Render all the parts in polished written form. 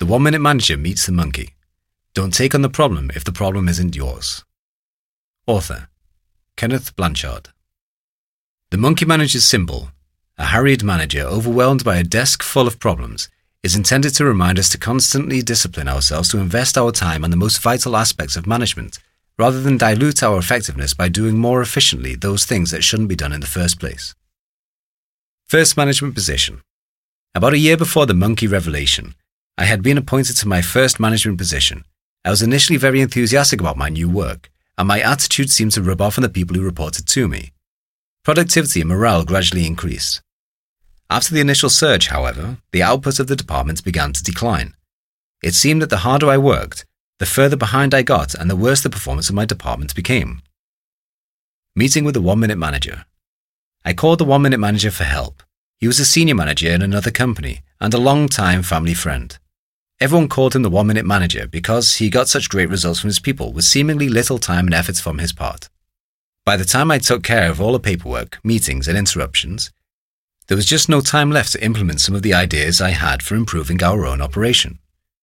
The 1 Minute Manager meets the monkey. Don't take on the problem if the problem isn't yours. Author, Kenneth Blanchard. The Monkey Manager's symbol, a harried manager overwhelmed by a desk full of problems, is intended to remind us to constantly discipline ourselves to invest our time on the most vital aspects of management, rather than dilute our effectiveness by doing more efficiently those things that shouldn't be done in the first place. First management position. About a year before the monkey revelation, I had been appointed to my first management position. I was initially very enthusiastic about my new work, and my attitude seemed to rub off on the people who reported to me. Productivity and morale gradually increased. After the initial surge, however, the output of the department began to decline. It seemed that the harder I worked, the further behind I got and the worse the performance of my department became. Meeting with the 1 Minute Manager. I called the 1 Minute Manager for help. He was a senior manager in another company and a long-time family friend. Everyone called him the 1 Minute Manager because he got such great results from his people with seemingly little time and effort from his part. By the time I took care of all the paperwork, meetings and interruptions, there was just no time left to implement some of the ideas I had for improving our own operation.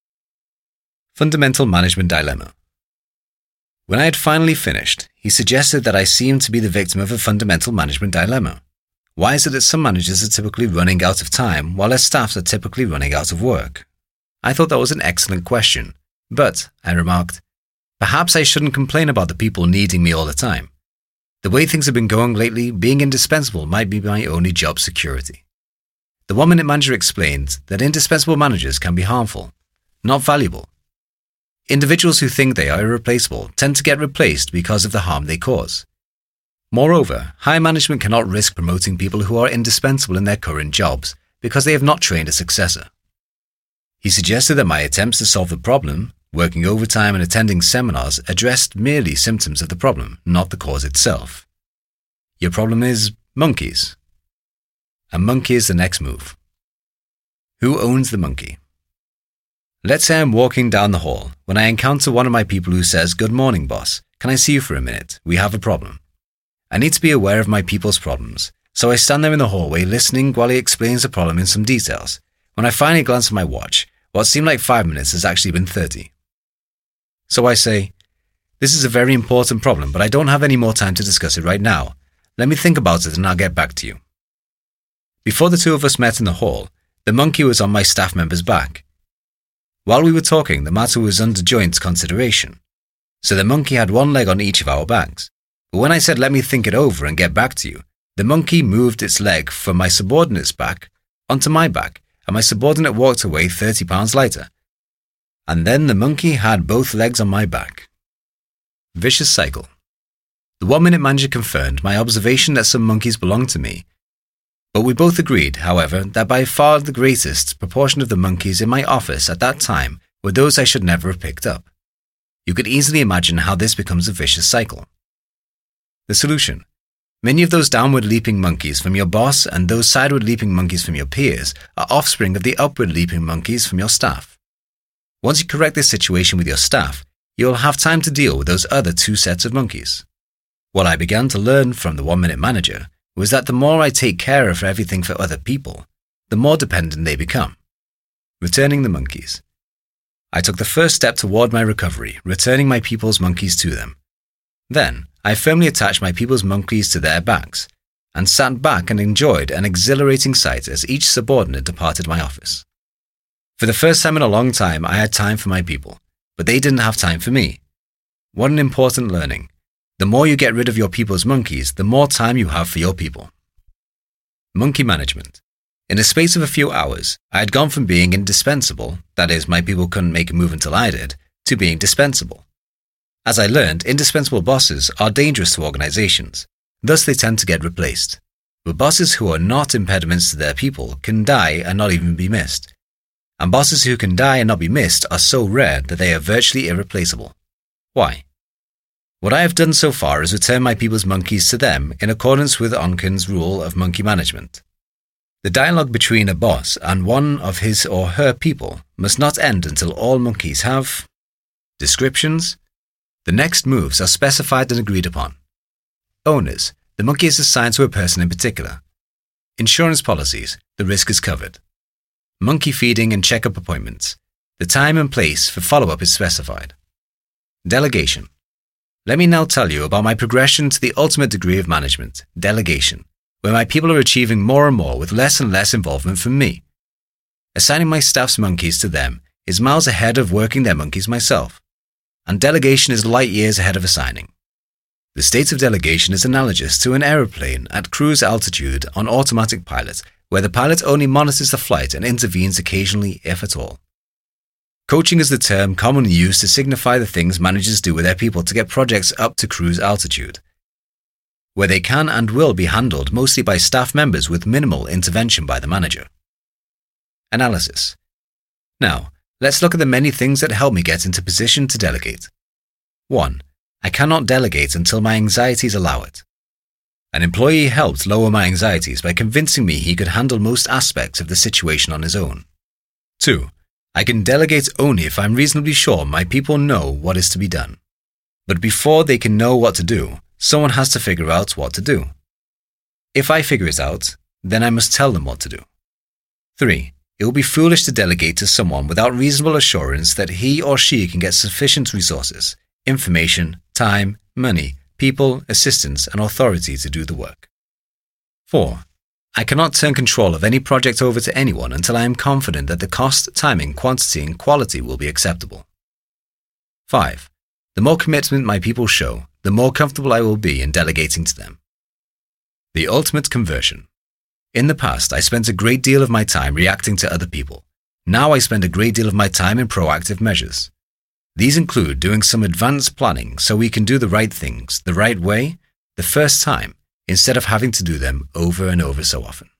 Fundamental Management Dilemma. When I had finally finished, he suggested that I seemed to be the victim of a fundamental management dilemma. Why is it that some managers are typically running out of time while their staffs are typically running out of work? I thought that was an excellent question, but, I remarked, perhaps I shouldn't complain about the people needing me all the time. The way things have been going lately, being indispensable might be my only job security. The 1 Minute Manager explained that indispensable managers can be harmful, not valuable. Individuals who think they are irreplaceable tend to get replaced because of the harm they cause. Moreover, high management cannot risk promoting people who are indispensable in their current jobs because they have not trained a successor. He suggested that my attempts to solve the problem, working overtime and attending seminars, addressed merely symptoms of the problem, not the cause itself. Your problem is monkeys. A monkey is the next move. Who owns the monkey? Let's say I'm walking down the hall when I encounter one of my people who says, "Good morning, boss. Can I see you for a minute? We have a problem." I need to be aware of my people's problems, so I stand there in the hallway listening while he explains the problem in some details. When I finally glance at my watch, what seemed like 5 minutes has actually been 30. So I say, "This is a very important problem, but I don't have any more time to discuss it right now. Let me think about it and I'll get back to you." Before the two of us met in the hall, the monkey was on my staff member's back. While we were talking, the matter was under joint consideration. So the monkey had one leg on each of our backs. But when I said, "Let me think it over and get back to you," the monkey moved its leg from my subordinate's back onto my back, and my subordinate walked away 30 pounds lighter. And then the monkey had both legs on my back. Vicious cycle. The 1 Minute Manager confirmed my observation that some monkeys belonged to me, but we both agreed, however, that by far the greatest proportion of the monkeys in my office at that time were those I should never have picked up. You could easily imagine how this becomes a vicious cycle. The solution. Many of those downward leaping monkeys from your boss and those sideward leaping monkeys from your peers are offspring of the upward leaping monkeys from your staff. Once you correct this situation with your staff, you will have time to deal with those other two sets of monkeys. What I began to learn from the 1 Minute Manager was that the more I take care of everything for other people, the more dependent they become. Returning the monkeys. I took the first step toward my recovery, returning my people's monkeys to them. Then, I firmly attached my people's monkeys to their backs, and sat back and enjoyed an exhilarating sight as each subordinate departed my office. For the first time in a long time, I had time for my people, but they didn't have time for me. What an important learning. The more you get rid of your people's monkeys, the more time you have for your people. Monkey management. In the space of a few hours, I had gone from being indispensable, that is, my people couldn't make a move until I did, to being dispensable. As I learned, indispensable bosses are dangerous to organizations, thus they tend to get replaced. But bosses who are not impediments to their people can die and not even be missed. And bosses who can die and not be missed are so rare that they are virtually irreplaceable. Why? What I have done so far is return my people's monkeys to them in accordance with Onken's rule of monkey management. The dialogue between a boss and one of his or her people must not end until all monkeys have descriptions. The next moves are specified and agreed upon. Owners. The monkey is assigned to a person in particular. Insurance policies. The risk is covered. Monkey feeding and checkup appointments. The time and place for follow-up is specified. Delegation. Let me now tell you about my progression to the ultimate degree of management, delegation, where my people are achieving more and more with less and less involvement from me. Assigning my staff's monkeys to them is miles ahead of working their monkeys myself, and delegation is light years ahead of assigning. The state of delegation is analogous to an aeroplane at cruise altitude on automatic pilot, where the pilot only monitors the flight and intervenes occasionally, if at all. Coaching is the term commonly used to signify the things managers do with their people to get projects up to cruise altitude, where they can and will be handled mostly by staff members with minimal intervention by the manager. Analysis. Now, let's look at the many things that help me get into position to delegate. 1. I cannot delegate until my anxieties allow it. An employee helped lower my anxieties by convincing me he could handle most aspects of the situation on his own. 2. I can delegate only if I'm reasonably sure my people know what is to be done. But before they can know what to do, someone has to figure out what to do. If I figure it out, then I must tell them what to do. 3. It will be foolish to delegate to someone without reasonable assurance that he or she can get sufficient resources, information, time, money, people, assistance, and authority to do the work. 4. I cannot turn control of any project over to anyone until I am confident that the cost, timing, quantity, and quality will be acceptable. 5. The more commitment my people show, the more comfortable I will be in delegating to them. The ultimate conversion. In the past, I spent a great deal of my time reacting to other people. Now I spend a great deal of my time in proactive measures. These include doing some advanced planning so we can do the right things the right way, the first time, instead of having to do them over and over so often.